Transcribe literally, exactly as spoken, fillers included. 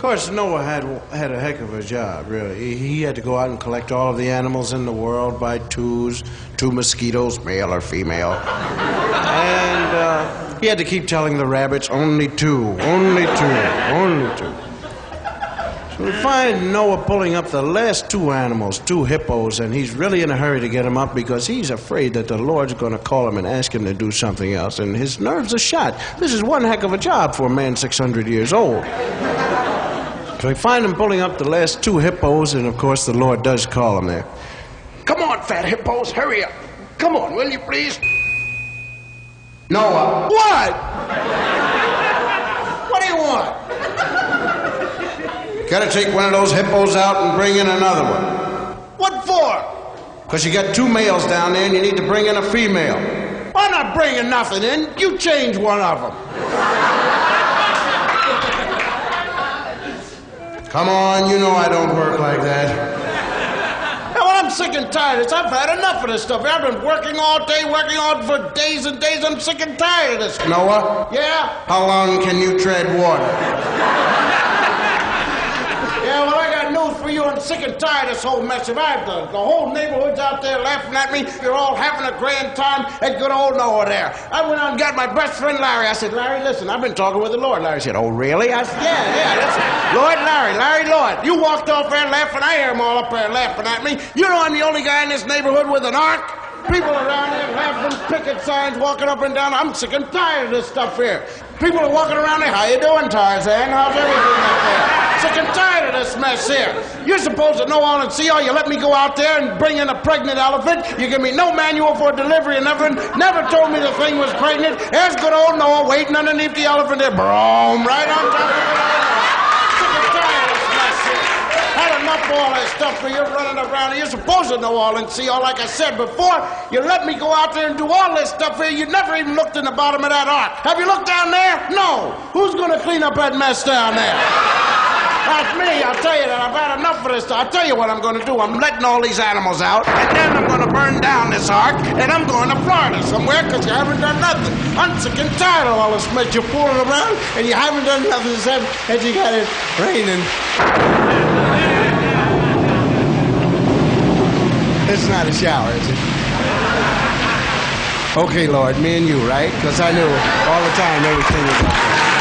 course, Noah had had a heck of a job, really. He, he had to go out and collect all of the animals in the world by twos, two mosquitoes, male or female. And uh, he had to keep telling the rabbits, only two, only two, only two. So we find Noah pulling up the last two animals, two hippos, and he's really in a hurry to get them up because he's afraid that the Lord's going to call him and ask him to do something else, and his nerves are shot. This is one heck of a job for a man six hundred years old. So we find him pulling up the last two hippos, and of course the Lord does call him there. Come on, fat hippos, hurry up. Come on, will you please? Noah. What? What do you want? Gotta take one of those hippos out and bring in another one. What for? Because you got two males down there and you need to bring in a female. I'm not bringing nothing in. You change one of them. Come on, you know I don't work like that. Yeah, well, I'm sick and tired of this. I've had enough of this stuff. I've been working all day, working on for days and days. I'm sick and tired of this. Noah? Yeah? How long can you tread water? Yeah, well, I got news for you. I'm sick and tired of this whole mess that I've done. The whole neighborhood's out there laughing at me. You're all having a grand time at good old Noah there. I went out and got my best friend Larry. I said, Larry, listen, I've been talking with the Lord. Larry said, oh, really? I said, yeah, yeah, listen. Lord, Larry, Larry, Lord. You walked off there laughing. I hear them all up there laughing at me. You know I'm the only guy in this neighborhood with an ark? People around here laughing, picket signs, walking up and down. I'm sick and tired of this stuff here. People are walking around there. How you doing, Tarzan? How's everything up there? Sick and tired of this mess here. You're supposed to know all and see all. You let me go out there and bring in a pregnant elephant. You give me no manual for delivery and nothing. Never told me the thing was pregnant. There's good old Noah waiting underneath the elephant there. Boom, right on top of it. Sick and tired of this mess here. Had enough of all that stuff for you running around here. You're supposed to know all and see all. Like I said before, you let me go out there and do all this stuff here. You never even looked in the bottom of that ark. Have you looked down there? No. Who's going to clean up that mess down there? That's me. I'll tell you that. I've had enough of this stuff. I'll tell you what I'm going to do. I'm letting all these animals out, and then I'm going to burn down this ark, and I'm going to Florida somewhere because you haven't done nothing. I'm sick and tired of all this mess you're fooling around, and you haven't done nothing except that you got it raining. It's not a shower, is it? Okay, Lord, me and you, right? Because I knew all the time everything was okay.